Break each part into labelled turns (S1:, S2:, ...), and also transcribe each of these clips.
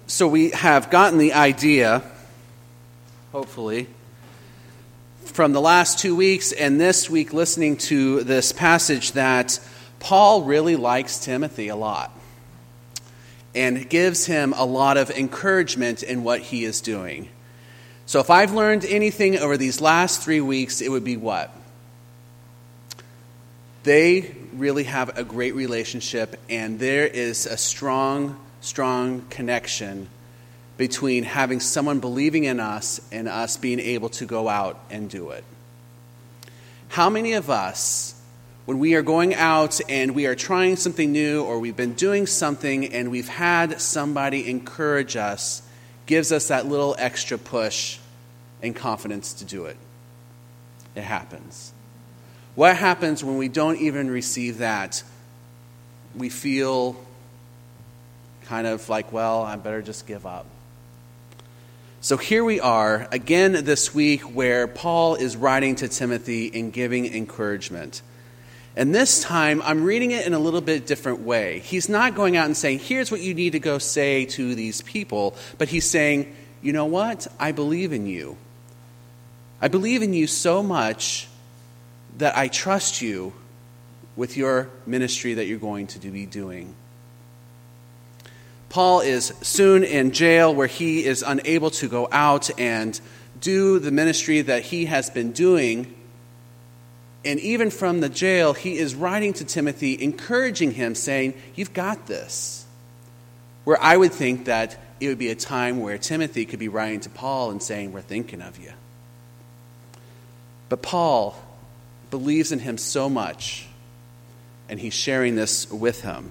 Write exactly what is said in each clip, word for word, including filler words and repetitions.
S1: So we have gotten the idea, hopefully, from the last two weeks and this week listening to this passage that Paul really likes Timothy a lot and gives him a lot of encouragement in what he is doing. So if I've learned anything over these last three weeks, it would be what? They really have a great relationship, and there is a strong, strong connection between having someone believing in us and us being able to go out and do it. How many of us, when we are going out and we are trying something new or we've been doing something and we've had somebody encourage us, gives us that little extra push and confidence to do it? It happens. What happens when we don't even receive that? We feel kind of like, well, I better just give up. So here we are, again this week, where Paul is writing to Timothy and giving encouragement. And this time, I'm reading it in a little bit different way. He's not going out and saying, here's what you need to go say to these people, but he's saying, you know what? I believe in you. I believe in you so much that I trust you with your ministry that you're going to be doing. Paul is soon in jail where he is unable to go out and do the ministry that he has been doing. And even from the jail, he is writing to Timothy, encouraging him, saying, you've got this. Where I would think that it would be a time where Timothy could be writing to Paul and saying, we're thinking of you. But Paul believes in him so much, and he's sharing this with him.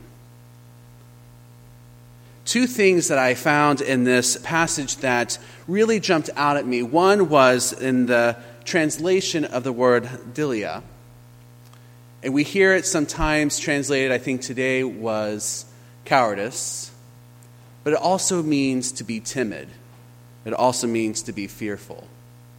S1: Two things that I found in this passage that really jumped out at me. One was in the translation of the word dilia. And we hear it sometimes translated, I think today was cowardice. But it also means to be timid. It also means to be fearful.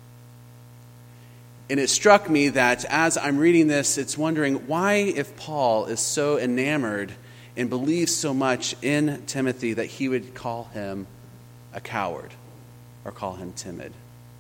S1: And it struck me that as I'm reading this, it's wondering why, if Paul is so enamored and believes so much in Timothy, that he would call him a coward or call him timid.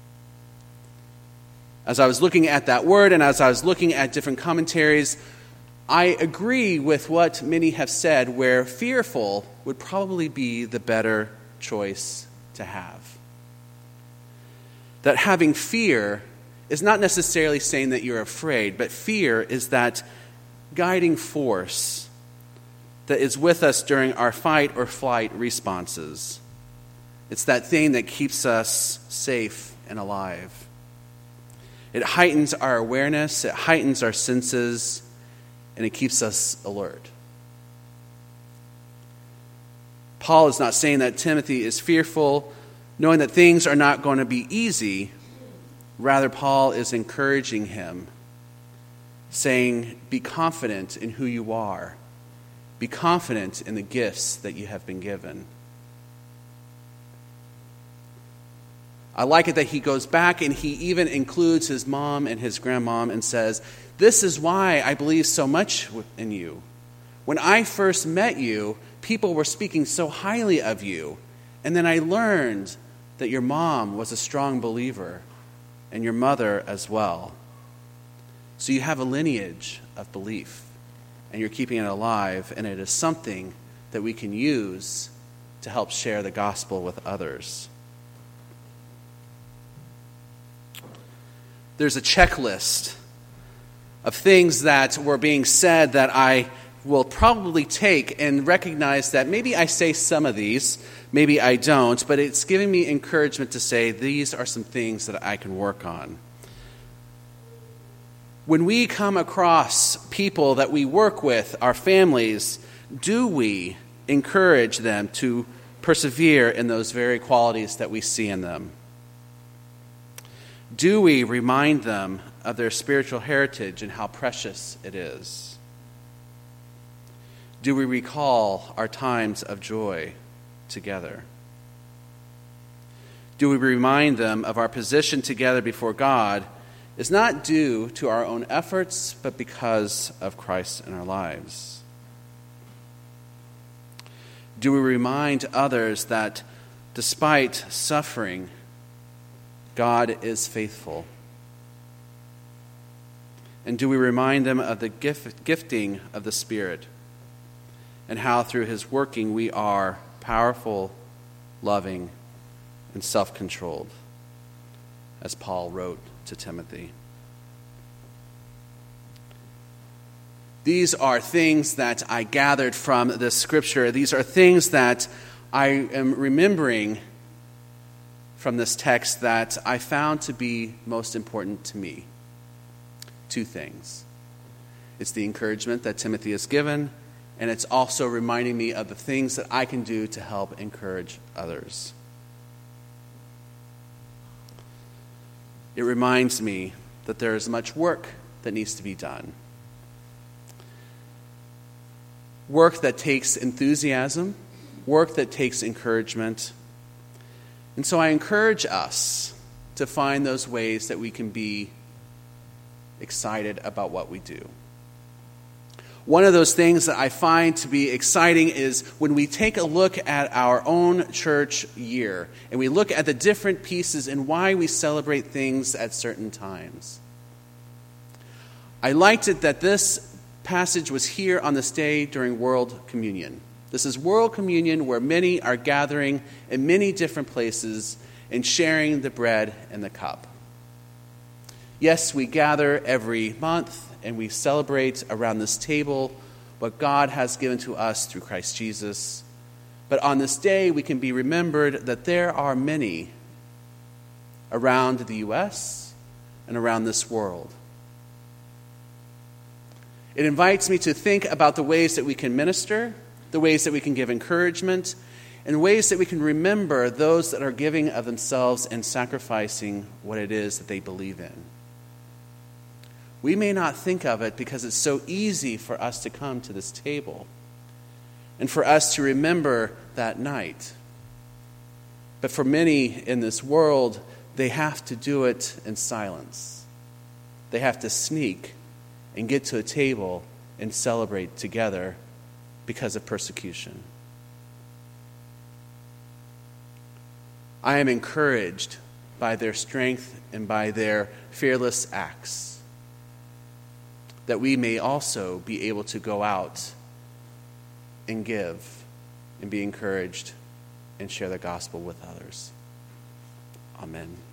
S1: As I was looking at that word and as I was looking at different commentaries, I agree with what many have said, where fearful would probably be the better choice to have. That having fear is not necessarily saying that you're afraid, but fear is that guiding force that is with us during our fight or flight responses. It's that thing that keeps us safe and alive. It heightens our awareness, it heightens our senses, and it keeps us alert. Paul is not saying that Timothy is fearful, knowing that things are not going to be easy. Rather, Paul is encouraging him, saying, be confident in who you are. Be confident in the gifts that you have been given. I like it that he goes back and he even includes his mom and his grandmom and says, this is why I believe so much in you. When I first met you, people were speaking so highly of you. And then I learned that your mom was a strong believer and your mother as well. So you have a lineage of belief. And you're keeping it alive, and it is something that we can use to help share the gospel with others. There's a checklist of things that were being said that I will probably take and recognize that maybe I say some of these, maybe I don't, but it's giving me encouragement to say these are some things that I can work on. When we come across people that we work with, our families, do we encourage them to persevere in those very qualities that we see in them? Do we remind them of their spiritual heritage and how precious it is? Do we recall our times of joy together? Do we remind them of our position together before God is not due to our own efforts, but because of Christ in our lives? Do we remind others that despite suffering, God is faithful? And do we remind them of the gift, gifting of the Spirit and how through his working we are powerful, loving, and self-controlled, as Paul wrote to Timothy? These are things that I gathered from this scripture. These are things that I am remembering from this text that I found to be most important to me. Two things. It's the encouragement that Timothy is given, and it's also reminding me of the things that I can do to help encourage others. It reminds me that there is much work that needs to be done. Work that takes enthusiasm, work that takes encouragement. And so I encourage us to find those ways that we can be excited about what we do. One of those things that I find to be exciting is when we take a look at our own church year and we look at the different pieces and why we celebrate things at certain times. I liked it that this passage was here on this day during World Communion. This is World Communion, where many are gathering in many different places and sharing the bread and the cup. Yes, we gather every month and we celebrate around this table what God has given to us through Christ Jesus. But on this day, we can be remembered that there are many around the U S and around this world. It invites me to think about the ways that we can minister, the ways that we can give encouragement, and ways that we can remember those that are giving of themselves and sacrificing what it is that they believe in. We may not think of it because it's so easy for us to come to this table and for us to remember that night. But for many in this world, they have to do it in silence. They have to sneak and get to a table and celebrate together because of persecution. I am encouraged by their strength and by their fearless acts, that we may also be able to go out and give and be encouraged and share the gospel with others. Amen.